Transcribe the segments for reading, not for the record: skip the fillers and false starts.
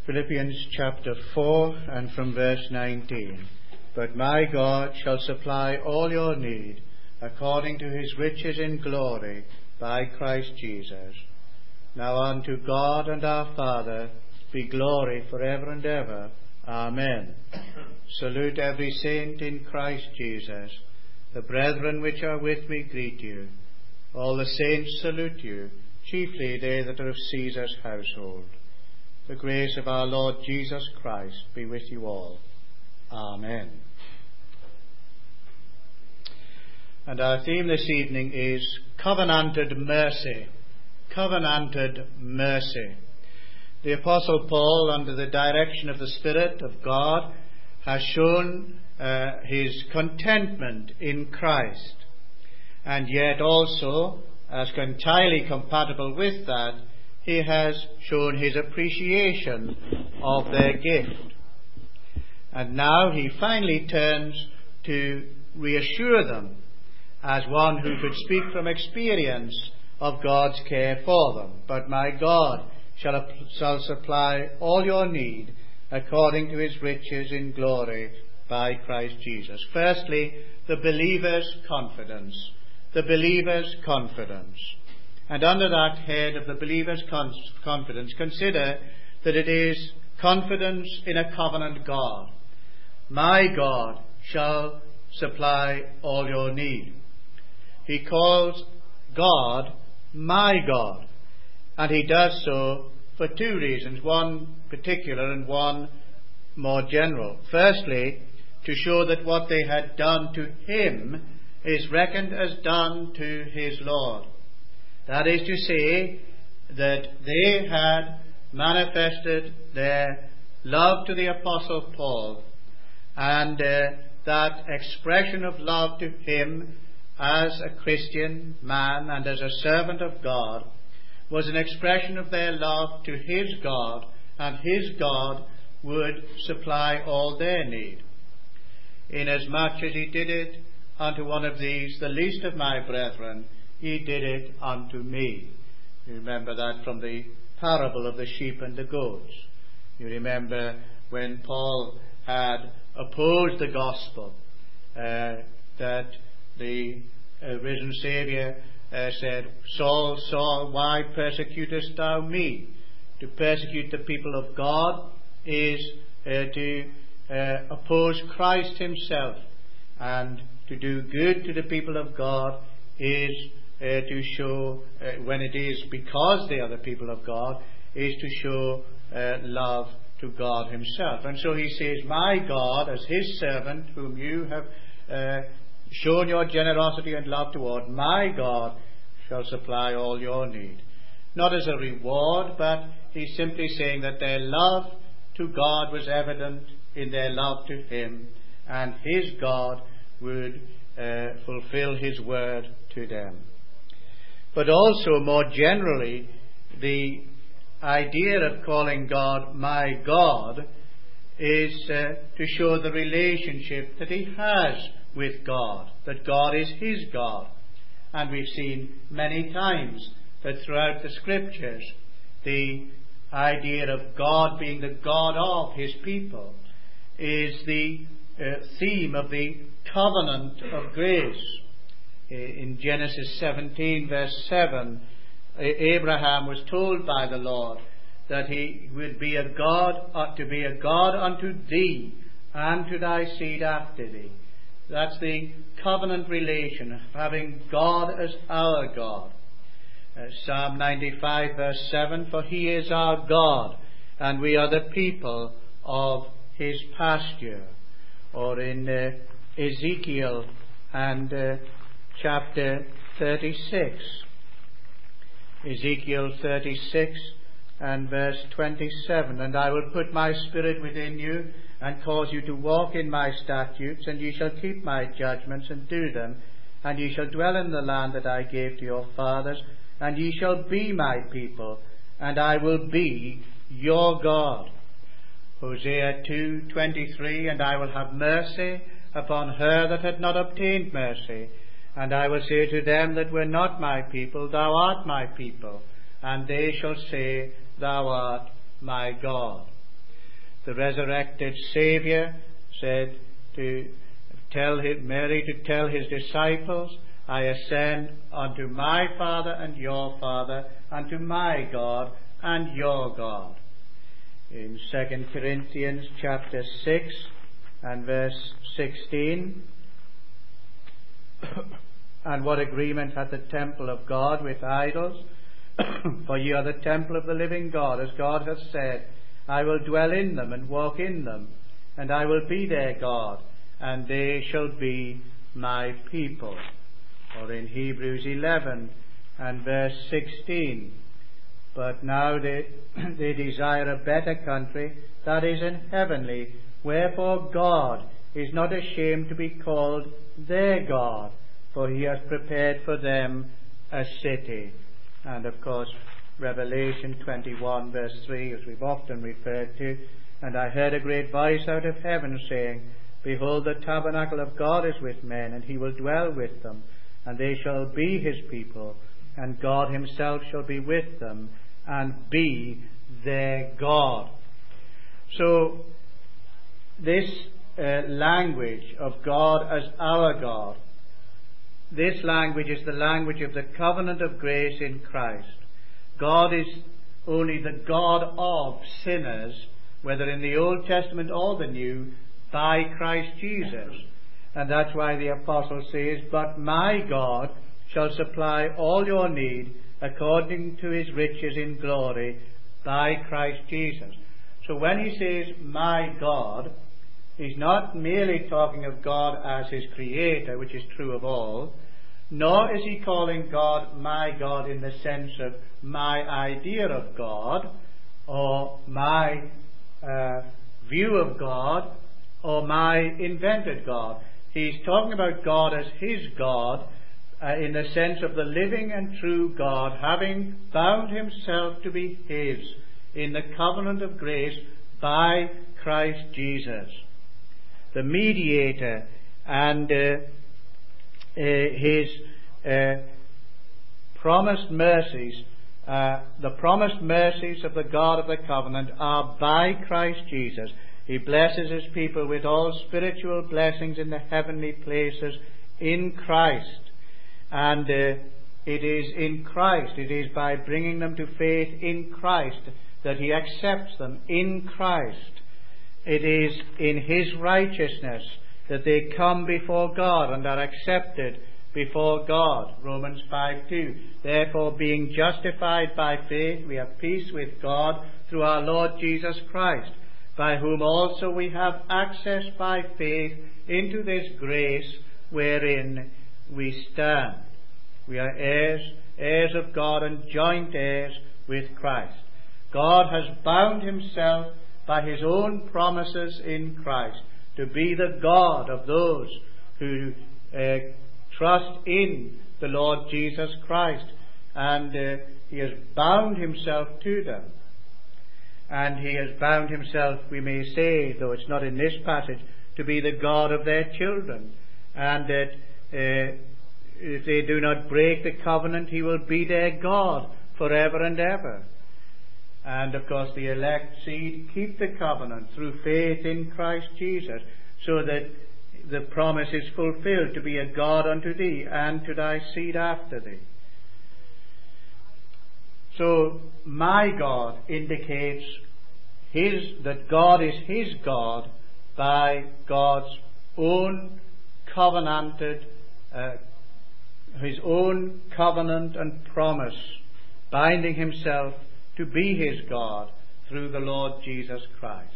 Philippians chapter 4 and from verse 19. But my God shall supply all your need according to his riches in glory by Christ Jesus. Now unto God and our Father be glory forever and ever. Amen. Salute every saint in Christ Jesus. The brethren which are with me greet you. All the saints salute you, chiefly they that are of Caesar's household. The grace of our Lord Jesus Christ be with you all. Amen. And our theme this evening is Covenanted Mercy. Covenanted Mercy. The Apostle Paul, under the direction of the Spirit of God, has shown his contentment in Christ, and yet also, as entirely compatible with that, he has shown his appreciation of their gift. And now he finally turns to reassure them, as one who could speak from experience, of God's care for them. But my God shall supply all your need according to his riches in glory by Christ Jesus. Firstly, the believer's confidence. The believer's confidence. And under that head of the believer's confidence, consider that it is confidence in a covenant God. My God shall supply all your need. He calls God my God. And he does so for two reasons, one particular and one more general. Firstly, to show that what they had done to him is reckoned as done to his Lord. That is to say, that they had manifested their love to the Apostle Paul, and that expression of love to him as a Christian man and as a servant of God was an expression of their love to his God, and his God would supply all their need. Inasmuch as he did it unto one of these, the least of my brethren, he did it unto me. You remember that from the parable of the sheep and the goats. You remember when Paul had opposed the gospel, that the risen Saviour said, Saul, Saul, why persecutest thou me? To persecute the people of God is to oppose Christ himself, and to do good to the people of God is to show, when it is because they are the people of God, is to show love to God himself. And so he says, my God, as his servant, whom you have shown your generosity and love toward, my God shall supply all your need. Not as a reward, but he's simply saying that their love to God was evident in their love to him, and his God would fulfill his word to them. But also, more generally, the idea of calling God my God is to show the relationship that he has with God, that God is his God. And we've seen many times that throughout the Scriptures, the idea of God being the God of his people is the theme of the covenant of grace. In Genesis 17 verse 7, Abraham was told by the Lord that he would be a God, to be a God unto thee and to thy seed after thee. That's the covenant relation of having God as our God. Psalm 95 verse 7, for he is our God, and we are the people of his pasture. Or in Ezekiel and chapter 36. Ezekiel 36 and verse 27. And I will put my spirit within you, and cause you to walk in my statutes, and ye shall keep my judgments and do them, and ye shall dwell in the land that I gave to your fathers, and ye shall be my people, and I will be your God. Hosea 2:23, and I will have mercy upon her that had not obtained mercy, and I will say to them that were not my people, thou art my people, and they shall say, thou art my God. the resurrected Saviour said to Mary to tell his disciples, I ascend unto my Father and your Father, and to my God and your God. In 2 Corinthians chapter 6 and verse 16, and what agreement hath the temple of God with idols? For ye are the temple of the living God, as God hath said, I will dwell in them and walk in them, and I will be their God, and they shall be my people. Or in Hebrews 11 and verse 16, but now they desire a better country, that is in heavenly, wherefore God is not ashamed to be called their God, for he hath prepared for them a city. And of course, Revelation 21 verse 3, as we've often referred to, and I heard a great voice out of heaven saying, Behold, the tabernacle of God is with men, and he will dwell with them, and they shall be his people, and God himself shall be with them, and be their God. So, this language of God as our God, this language is the language of the covenant of grace in Christ. God is only the God of sinners, whether in the Old Testament or the New, by Christ Jesus. And that's why the apostle says, But my God shall supply all your need according to his riches in glory by Christ Jesus. So when he says, my God, he's not merely talking of God as his creator, which is true of all, nor is he calling God my God in the sense of my idea of God, or my view of God, or my invented God. He's talking about God as his God, in the sense of the living and true God having bound himself to be his in the covenant of grace by Christ Jesus, the mediator, and his promised mercies. The promised mercies of the God of the covenant are by Christ Jesus. He blesses his people with all spiritual blessings in the heavenly places in Christ. And it is in Christ, it is by bringing them to faith in Christ that he accepts them in Christ. It is in his righteousness that they come before God and are accepted before God. Romans 5:2. Therefore, being justified by faith, we have peace with God through our Lord Jesus Christ, by whom also we have access by faith into this grace wherein we stand. We are heirs of God, and joint heirs with Christ. God has bound himself by his own promises in Christ to be the God of those who trust in the Lord Jesus Christ, and he has bound himself to them. And he has bound himself, we may say, though it's not in this passage, to be the God of their children, and that if they do not break the covenant, he will be their God forever and ever. And of course the elect seed keep the covenant through faith in Christ Jesus, so that the promise is fulfilled to be a God unto thee and to thy seed after thee. So my God indicates that God is his God by God's own covenanted, his own covenant and promise, binding himself to be his God through the Lord Jesus Christ.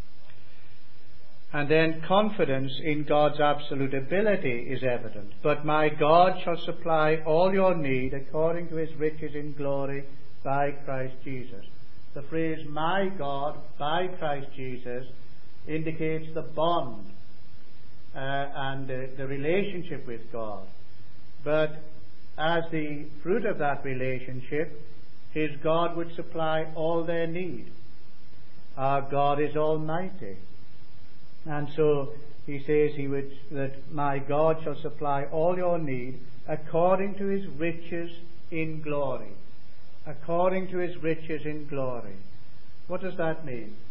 And then confidence in God's absolute ability is evident. But my God shall supply all your need according to his riches in glory by Christ Jesus. The phrase, my God by Christ Jesus, indicates the bond and the relationship with God. But as the fruit of that relationship, his God would supply all their need. Our God is almighty. And so he says that my God shall supply all your need according to his riches in glory. According to his riches in glory. What does that mean?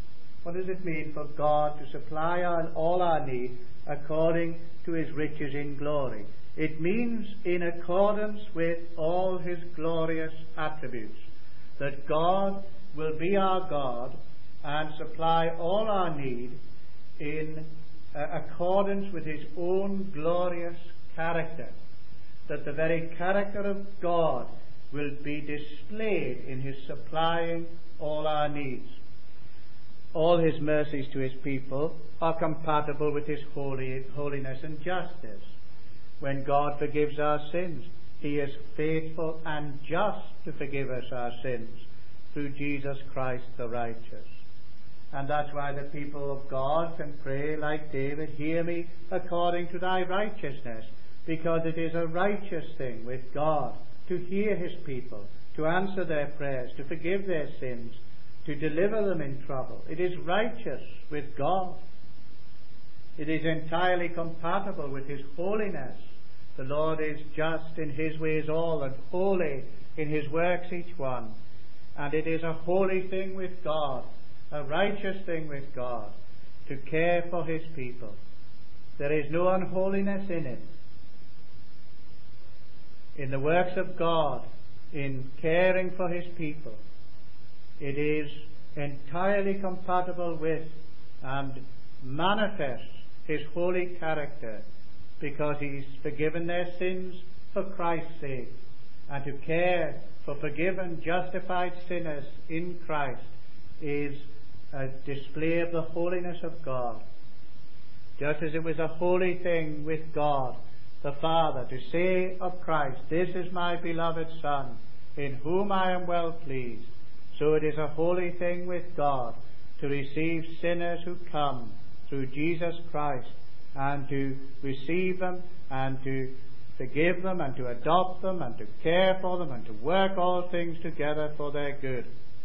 What does it mean for God to supply all our need according to his riches in glory? It means in accordance with all his glorious attributes, that God will be our God and supply all our need in accordance with his own glorious character, that the very character of God will be displayed in his supplying all our needs. All his mercies to his people are compatible with his holiness and justice. When God forgives our sins, he is faithful and just to forgive us our sins through Jesus Christ the righteous. And that's why the people of God can pray like David, "Hear me according to thy righteousness," because it is a righteous thing with God to hear his people, to answer their prayers, to forgive their sins, to deliver them in trouble. It is righteous with God. It is entirely compatible with his holiness. The Lord is just in his ways all, and holy in his works each one. And it is a holy thing with God, a righteous thing with God, to care for his people. There is no unholiness in it. In the works of God, in caring for his people, it is entirely compatible with and manifests his holy character, because he's forgiven their sins for Christ's sake, and to care for forgiven, justified sinners in Christ is a display of the holiness of God. Just as it was a holy thing with God the Father to say of Christ, "This is my beloved Son, in whom I am well pleased," so it is a holy thing with God to receive sinners who come through Jesus Christ, and to receive them, and to forgive them, and to adopt them, and to care for them, and to work all things together for their good.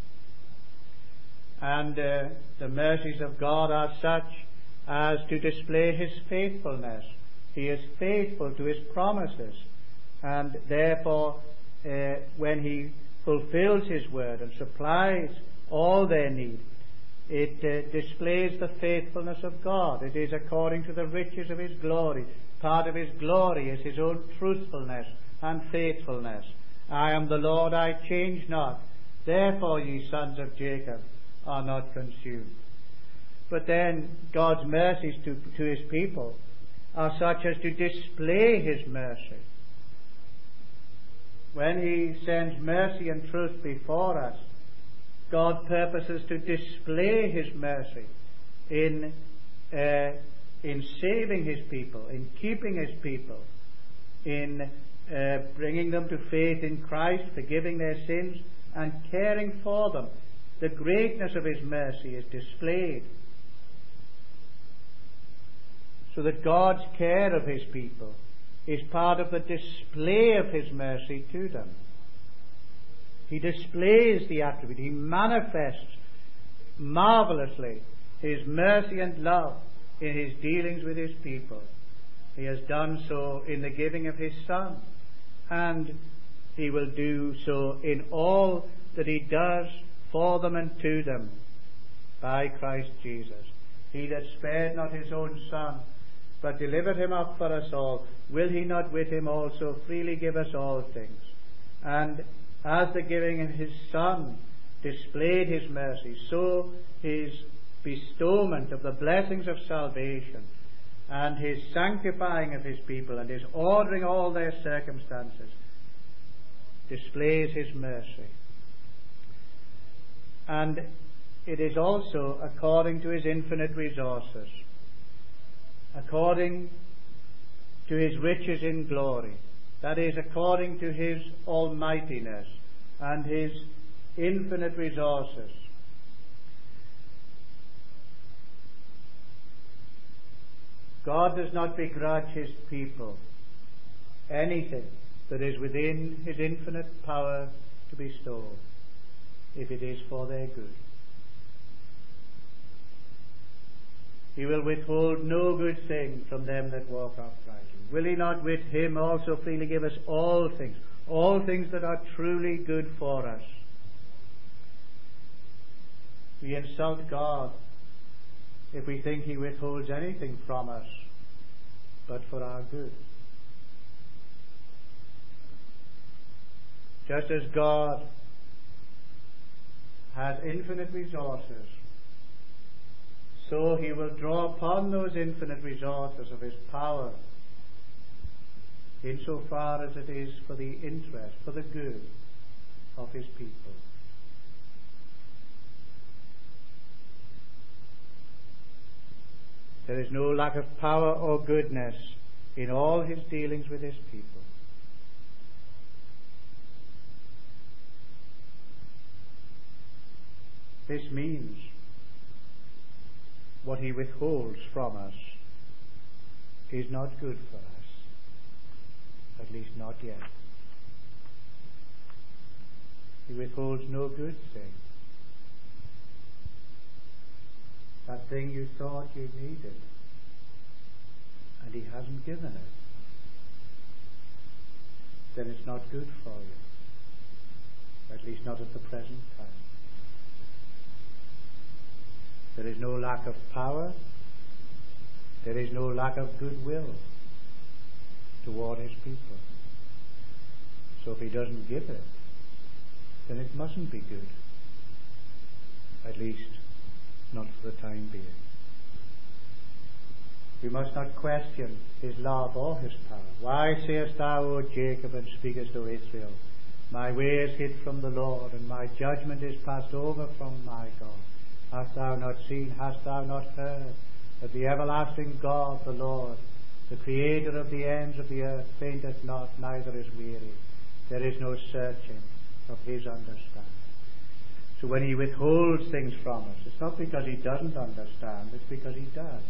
And the mercies of God are such as to display his faithfulness. He is faithful to his promises, and therefore when he fulfills his word and supplies all their need, it displays the faithfulness of God. It is according to the riches of his glory. Part of his glory is his own truthfulness and faithfulness. "I am the Lord, I change not. Therefore, ye sons of Jacob are not consumed." But then God's mercies to his people are such as to display his mercy. When he sends mercy and truth before us, God purposes to display his mercy in saving his people, in keeping his people, in bringing them to faith in Christ, forgiving their sins, and caring for them. The greatness of his mercy is displayed, so that God's care of his people is part of the display of his mercy to them. He displays the attribute. He manifests marvelously his mercy and love in his dealings with his people. He has done so in the giving of his Son, and he will do so in all that he does for them and to them by Christ Jesus. He that spared not his own Son, but delivered him up for us all, will he not with him also freely give us all things? And as the giving of his Son displayed his mercy, so his bestowment of the blessings of salvation, and his sanctifying of his people, and his ordering all their circumstances, displays his mercy. And it is also according to his infinite resources, according to his riches in glory. That is, according to his almightiness and his infinite resources. God does not begrudge his people anything that is within his infinite power to bestow, if it is for their good. He will withhold no good thing from them that walk uprightly. Will he not with him also freely give us all things that are truly good for us? We insult God if we think he withholds anything from us but for our good. Just as God has infinite resources, so he will draw upon those infinite resources of his power insofar as it is for the interest, for the good of his people. There is no lack of power or goodness in all his dealings with his people. This means what he withholds from us is not good for us, at least not yet. He withholds no good thing. That thing you thought you needed, and he hasn't given it, then it's not good for you, at least not at the present time. There is no lack of power. There is no lack of goodwill toward his people. So if he doesn't give it, then it mustn't be good. At least not for the time being. We must not question his love or his power. Why sayest thou, O Jacob, and speakest, O Israel, my way is hid from the Lord, and my judgment is passed over from my God? Hast thou not seen, hast thou not heard, that the everlasting God, the Lord, the Creator of the ends of the earth, fainteth not, neither is weary. There is no searching of his understanding. So when he withholds things from us, it's not because he doesn't understand, it's because he does.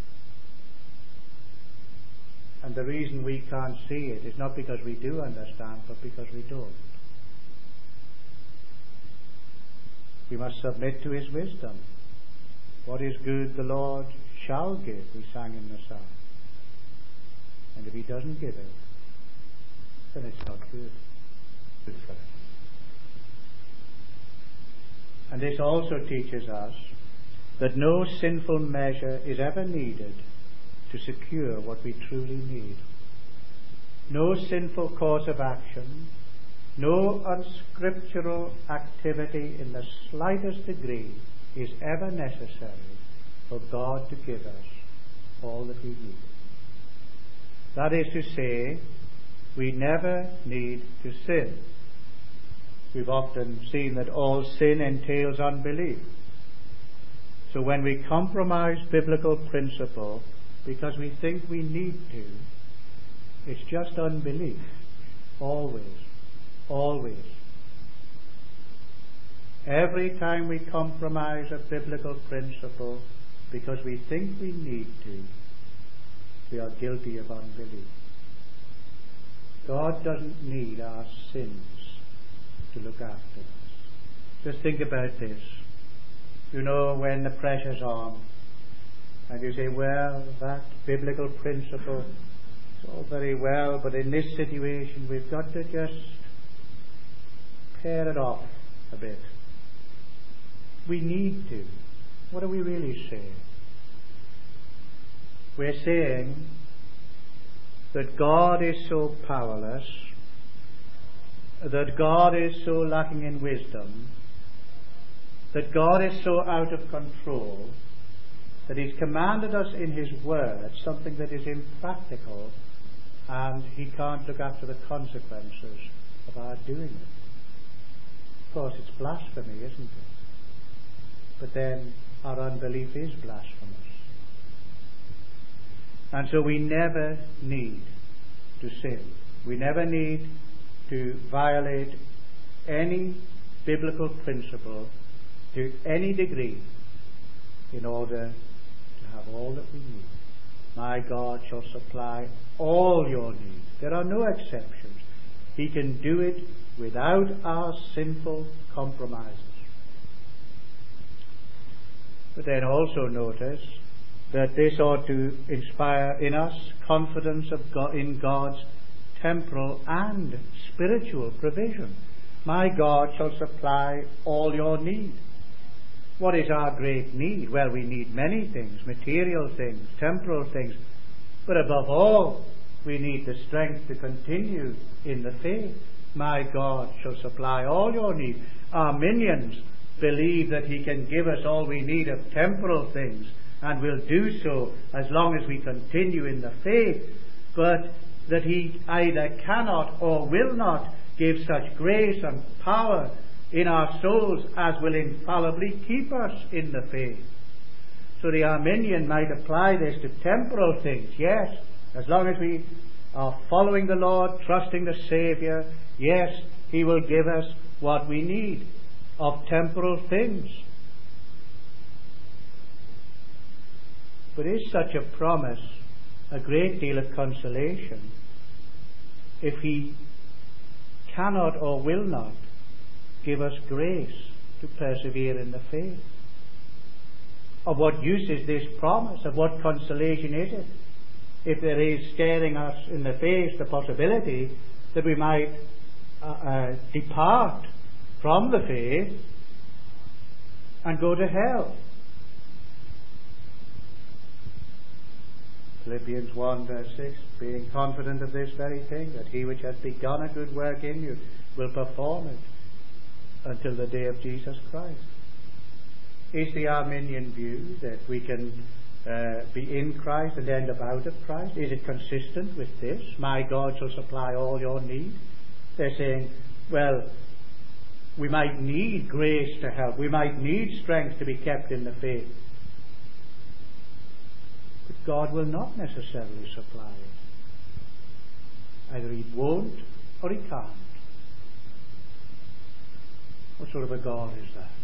And the reason we can't see it is not because we do understand, but because we don't. We must submit to his wisdom. What is good the Lord shall give, we sang in the psalm. And if he doesn't give it, then it's not good. Good for us. And this also teaches us that no sinful measure is ever needed to secure what we truly need. No sinful course of action, no unscriptural activity in the slightest degree is ever necessary for God to give us all that we need. That is to say, we never need to sin. We've often seen that all sin entails unbelief. So when we compromise biblical principle because we think we need to, it's just unbelief. Always. Always. Every time we compromise a biblical principle because we think we need to, we are guilty of unbelief. God doesn't need our sins to look after us. Just think about this. You know, when the pressure's on and you say, well, that biblical principle, it's all very well, but in this situation we've got to just pare it off a bit. We need to. What are we really saying? We're saying that God is so powerless, that God is so lacking in wisdom, that God is so out of control, that he's commanded us in his word something that is impractical, and he can't look after the consequences of our doing it. Of course, it's blasphemy, isn't it? But then our unbelief is blasphemous. And so we never need to sin. We never need to violate any biblical principle to any degree in order to have all that we need. My God shall supply all your needs. There are no exceptions. He can do it without our sinful compromises. But then also notice that this ought to inspire in us confidence of God, in God's temporal and spiritual provision. My God shall supply all your need. What is our great need? Well, we need many things, material things, temporal things, but above all, we need the strength to continue in the faith. My God shall supply all your need. Arminians believe that he can give us all we need of temporal things, and will do so as long as we continue in the faith, but that he either cannot or will not give such grace and power in our souls as will infallibly keep us in the faith. So the Arminian might apply this to temporal things. Yes, as long as we are following the Lord, trusting the Saviour, yes, he will give us what we need of temporal things. But is such a promise a great deal of consolation if he cannot or will not give us grace to persevere in the faith? Of what use is this promise? Of what consolation is it if there is staring us in the face the possibility that we might depart from the faith and go to hell? Philippians 1 verse 6, being confident of this very thing, that he which hath begun a good work in you will perform it until the day of Jesus Christ. Is the Arminian view that we can be in Christ and end up out of Christ? Is it consistent with this? My God shall supply all your need. They're saying, well, we might need grace to help. We might need strength to be kept in the faith. But God will not necessarily supply it. Either he won't or he can't. What sort of a God is that?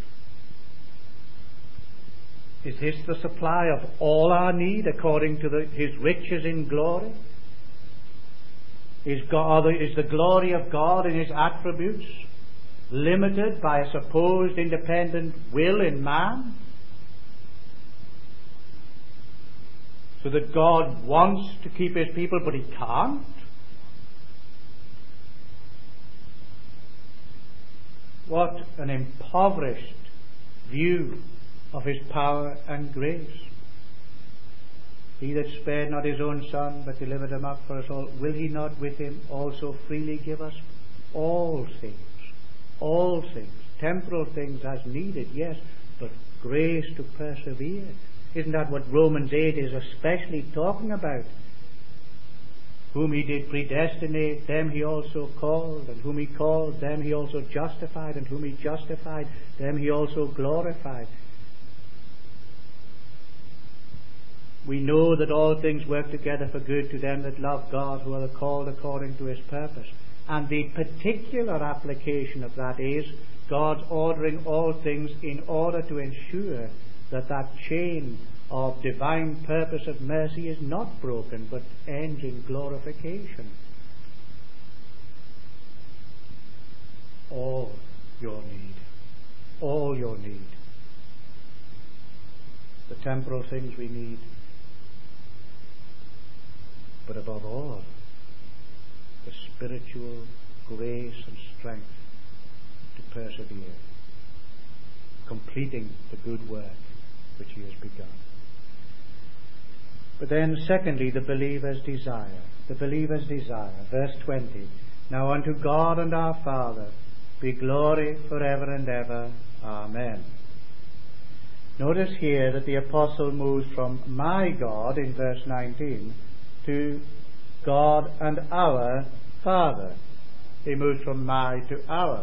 Is this the supply of all our need according to his riches in glory? Is the glory of God in his attributes limited by a supposed independent will in man? So that God wants to keep his people, but he can't? What an impoverished view of his power and grace. He that spared not his own Son, but delivered him up for us all, will he not with him also freely give us all things? All things. Temporal things as needed, yes, but grace to persevere. Isn't that what Romans 8 is especially talking about? Whom he did predestinate, them he also called, and whom he called, them he also justified, and whom he justified, them he also glorified. We know that all things work together for good to them that love God, who are called according to his purpose. And the particular application of that is God's ordering all things in order to ensure that that chain of divine purpose of mercy is not broken, but ends in glorification. All your need. All your need. The temporal things we need, but above all, the spiritual grace and strength to persevere, completing the good work which he has begun. But then, secondly, the believer's desire. The believer's desire. Verse 20. Now unto God and our Father be glory forever and ever. Amen. Notice here that the apostle moves from my God in verse 19 to God and our Father. He moves from my to our.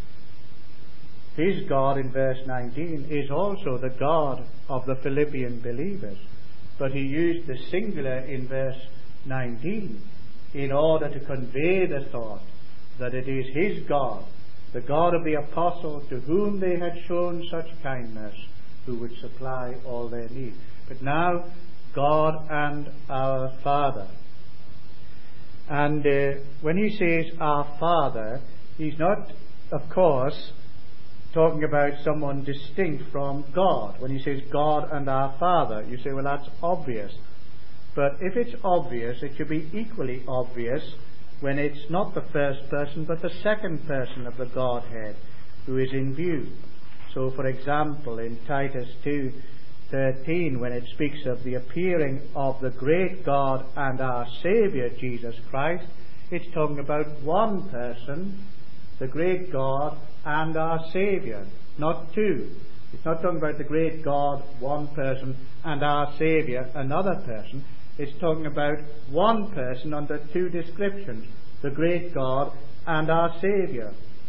His God in verse 19 is also the God of the Philippian believers, but he used the singular in verse 19 in order to convey the thought that it is his God, the God of the apostle, to whom they had shown such kindness, who would supply all their need. But now, God and our Father. And when he says our Father, he's not, of course, talking about someone distinct from God. When he says God and our Father, you say, well, that's obvious. But if it's obvious, it should be equally obvious when it's not the first person, but the second person of the Godhead who is in view. So, for example, in Titus 2:13, when it speaks of the appearing of the great God and our Saviour, Jesus Christ, it's talking about one person, the great God and our Saviour, not two. It's not talking about the great God, one person, and our Saviour, another person. It's talking about one person under two descriptions, the great God and our Saviour.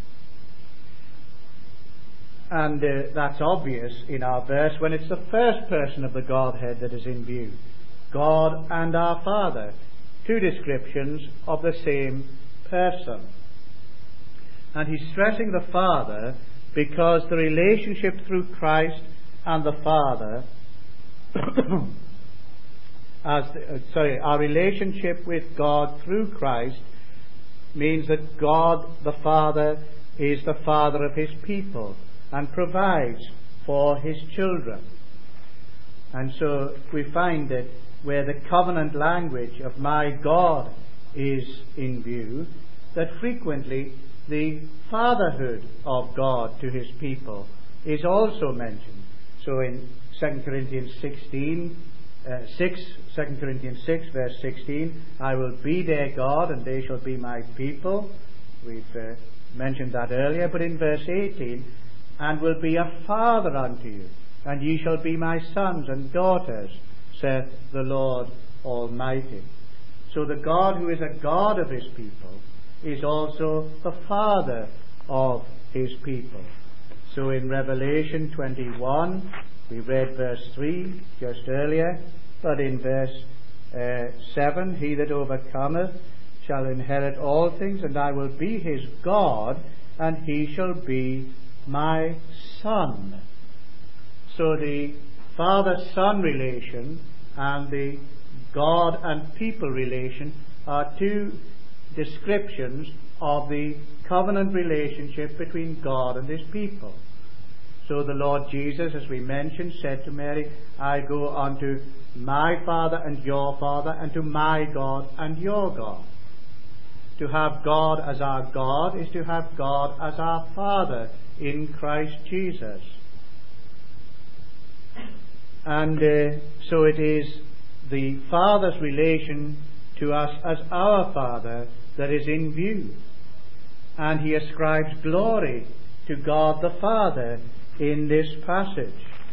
And that's obvious in our verse when it's the first person of the Godhead that is in view. God and our Father. Two descriptions of the same person. And he's stressing the Father because the relationship through Christ and the Father, our relationship with God through Christ means that God the Father is the Father of his people and provides for his children. And so we find that where the covenant language of my God is in view, that frequently the fatherhood of God to his people is also mentioned. So in 2 Corinthians 6 verse 16, I will be their God and they shall be my people. We've mentioned that earlier. But in verse 18, and will be a father unto you, and ye shall be my sons and daughters, saith the Lord Almighty. So the God who is a God of his people is also the Father of his people. So in Revelation 21, we read verse 3 just earlier, but in verse 7, he that overcometh shall inherit all things, and I will be his God, and he shall be my son. So the father-son relation and the God and people relation are two descriptions of the covenant relationship between God and his people. So the Lord Jesus, as we mentioned, said to Mary, I go unto my Father and your Father, and to my God and your God. To have God as our God is to have God as our Father in Christ Jesus. And so it is the Father's relation to us as our Father that is in view. And he ascribes glory to God the Father in this passage.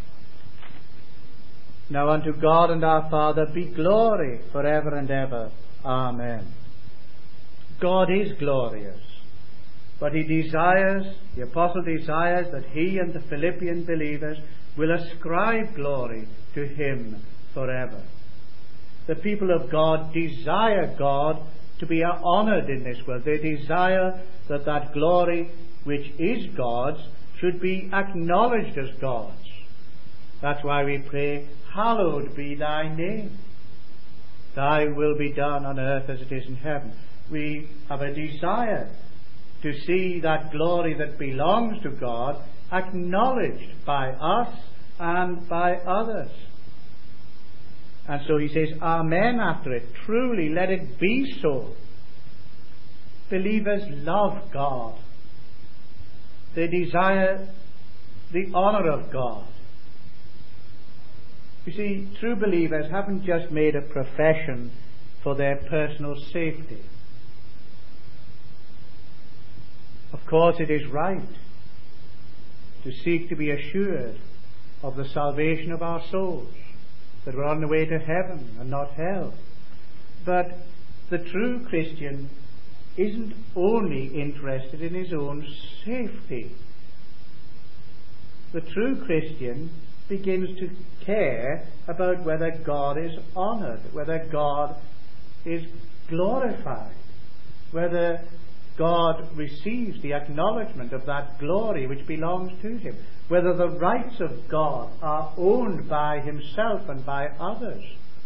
Now unto God and our Father be glory forever and ever. Amen. God is glorious, but he desires, the apostle desires, that he and the Philippian believers will ascribe glory to him forever. The people of God desire God to be honoured in this world. They desire that that glory which is God's should be acknowledged as God's. That's why we pray, hallowed be thy name. Thy will be done on earth as it is in heaven. We have a desire to see that glory that belongs to God acknowledged by us and by others. And so he says, amen after it. Truly, let it be so. Believers love God. They desire the honour of God. You see, true believers haven't just made a profession for their personal safety. Of course, it is right to seek to be assured of the salvation of our souls, that we're on the way to heaven and not hell. But the true Christian isn't only interested in his own safety. The true Christian begins to care about whether God is honoured, whether God is glorified, whether God receives the acknowledgement of that glory which belongs to him, whether the rights of God are owned by himself and by others.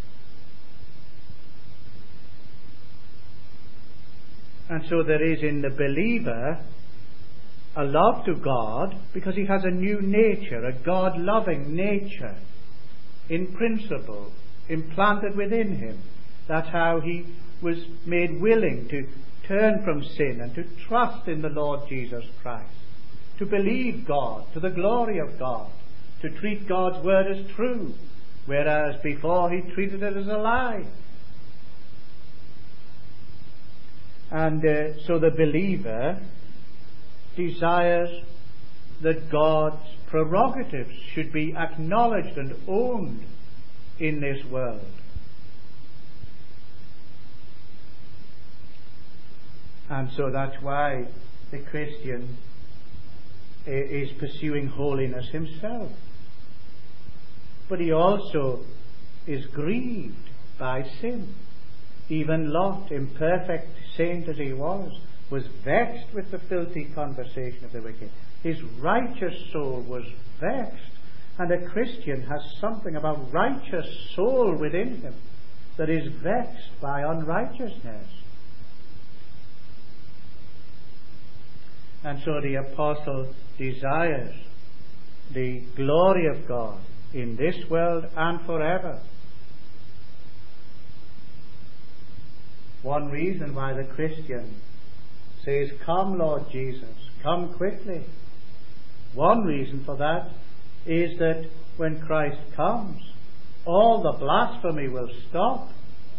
And so there is in the believer a love to God because he has a new nature, a God-loving nature in principle, implanted within him. That's how he was made willing to turn from sin and to trust in the Lord Jesus Christ. to believe God, to the glory of God, to treat God's word as true, whereas before he treated it as a lie. And so the believer desires that God's prerogatives should be acknowledged and owned in this world. And so that's why the Christian is pursuing holiness himself. But he also is grieved by sin. Even Lot, imperfect saint as he was vexed with the filthy conversation of the wicked. His righteous soul was vexed. And a Christian has something of a righteous soul within him that is vexed by unrighteousness. And so the apostle desires the glory of God in this world and forever. One reason why the Christian says, "Come, Lord Jesus, come quickly." One reason for that is that when Christ comes, all the blasphemy will stop.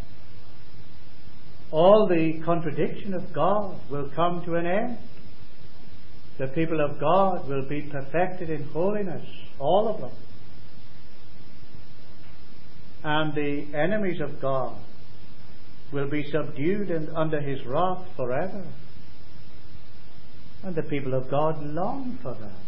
All the contradiction of God will come to an end. The people of God will be perfected in holiness, all of them. And the enemies of God will be subdued and under his wrath forever. And the people of God long for that.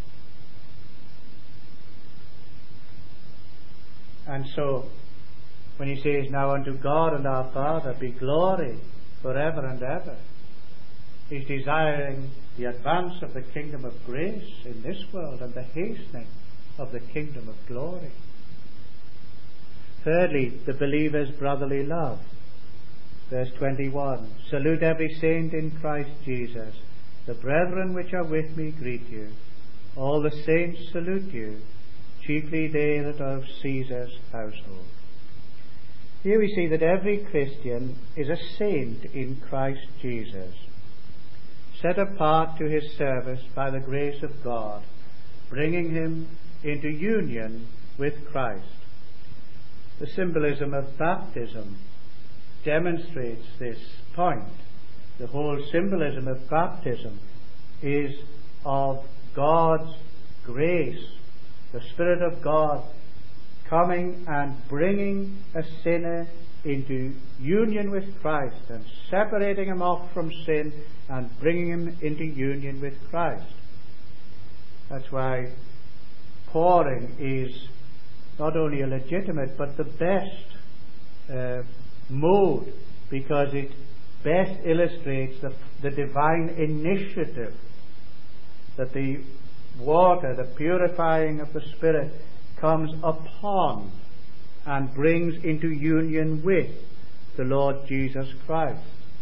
And so, when he says, "Now unto God and our Father be glory forever and ever," he's desiring the advance of the kingdom of grace in this world and the hastening of the kingdom of glory. Thirdly, the believer's brotherly love. Verse 21, "Salute every saint in Christ Jesus. The brethren which are with me greet you. All the saints salute you, chiefly they that are of Caesar's household." Here we see that every Christian is a saint in Christ Jesus, set apart to his service by the grace of God, bringing him into union with Christ. The symbolism of baptism demonstrates this point. The whole symbolism of baptism is of God's grace, the Spirit of God coming and bringing a sinner into union with Christ and separating him off from sin and bringing him into union with Christ. That's why pouring is not only a legitimate but the best mode, because it best illustrates the divine initiative that the water, the purifying of the Spirit, comes upon and brings into union with the Lord Jesus Christ.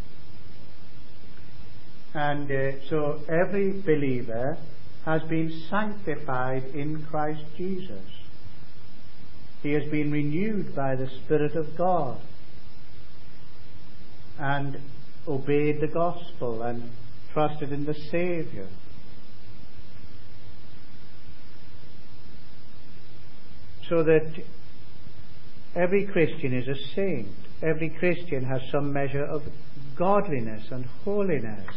And so every believer has been sanctified in Christ Jesus. He has been renewed by the Spirit of God and obeyed the gospel and trusted in the Saviour. So that every Christian is a saint. Every Christian has some measure of godliness and holiness.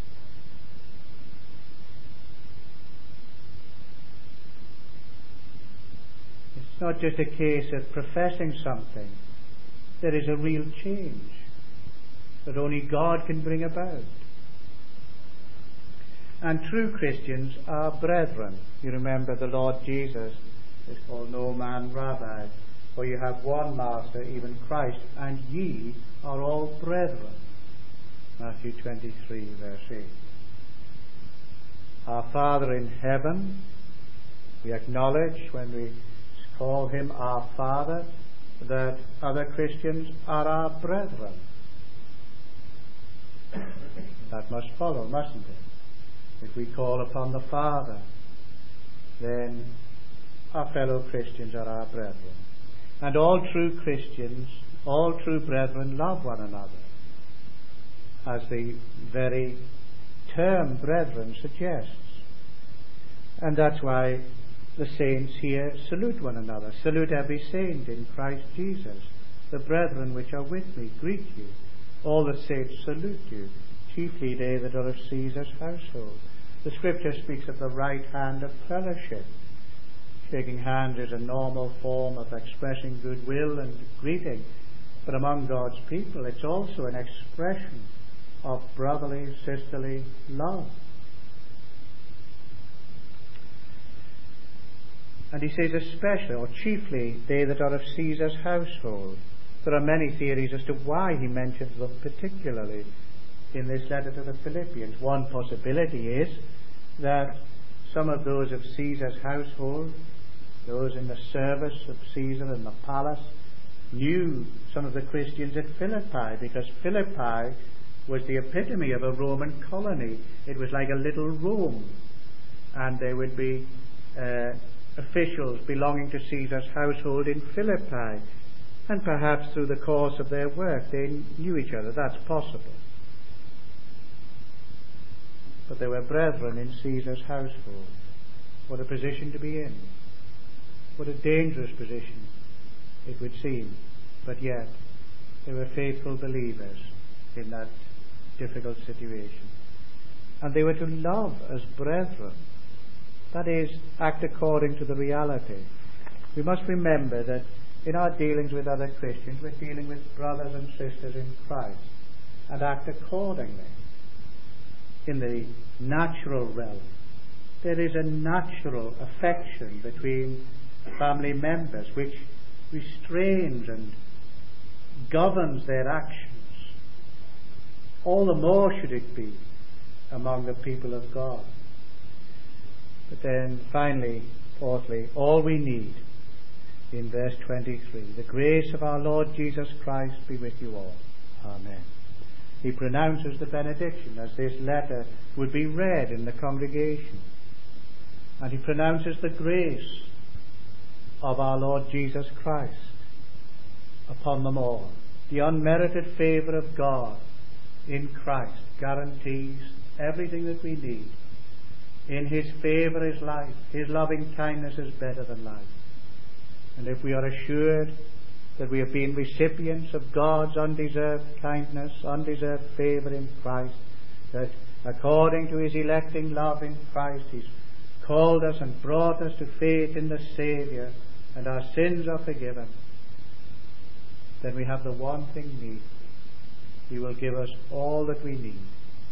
It's not just a case of professing something. There is a real change that only God can bring about. And true Christians are brethren. You remember the Lord Jesus is called no man rabbi, for you have one master, even Christ, and ye are all brethren. Matthew 23 verse 8. Our Father in heaven, we acknowledge when we call him our Father that other Christians are our brethren. That must follow, mustn't it? If we call upon the Father, then our fellow Christians are our brethren. And all true Christians, all true brethren love one another, as the very term brethren suggests. And that's why the saints here salute one another. Salute every saint in Christ Jesus. The brethren which are with me greet you. All the saints salute you, chiefly they that are of Caesar's household. The Scripture speaks of the right hand of fellowship. Shaking hands is a normal form of expressing goodwill and greeting. But among God's people, it's also an expression of brotherly, sisterly love. And he says especially, or chiefly, they that are of Caesar's household. There are many theories as to why he mentions them particularly in this letter to the Philippians. One possibility is that some of those of Caesar's household, those in the service of Caesar in the palace, knew some of the Christians at Philippi, because Philippi was the epitome of a Roman colony. It was like a little Rome, and there would be officials belonging to Caesar's household in Philippi, and perhaps through the course of their work they knew each other. That's possible. But there were brethren in Caesar's household. What a position to be in. What a dangerous position it would seem. But yet they were faithful believers in that difficult situation. And they were to love as brethren. That is, act according to the reality. We must remember that in our dealings with other Christians, we're dealing with brothers and sisters in Christ, and act accordingly. In the natural realm, there is a natural affection between family members which restrains and governs their actions. All the more should it be among the people of God. But then finally, fourthly, all we need in verse 23, the grace of our Lord Jesus Christ be with you all. Amen. He pronounces the benediction as this letter would be read in the congregation. And he pronounces the grace of our Lord Jesus Christ upon them all. The unmerited favour of God in Christ guarantees everything that we need. In his favour is life. His loving kindness is better than life. And if we are assured that we have been recipients of God's undeserved kindness, undeserved favour in Christ, that according to his electing love in Christ, he's called us and brought us to faith in the Saviour, and our sins are forgiven, then we have the one thing needed. He will give us all that we need.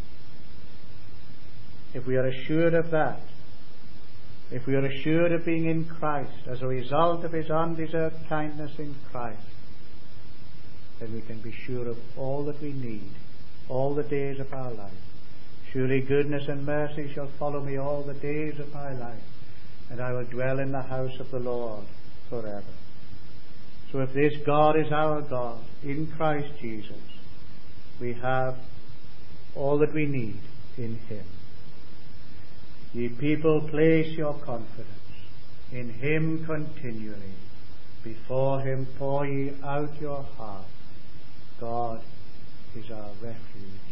If we are assured of that, if we are assured of being in Christ as a result of his undeserved kindness in Christ, then we can be sure of all that we need all the days of our life. Surely goodness and mercy shall follow me all the days of my life, and I will dwell in the house of the Lord forever. So if this God is our God in Christ Jesus, we have all that we need in him. Ye people, place your confidence in him continually. Before him pour ye out your heart. God is our refuge.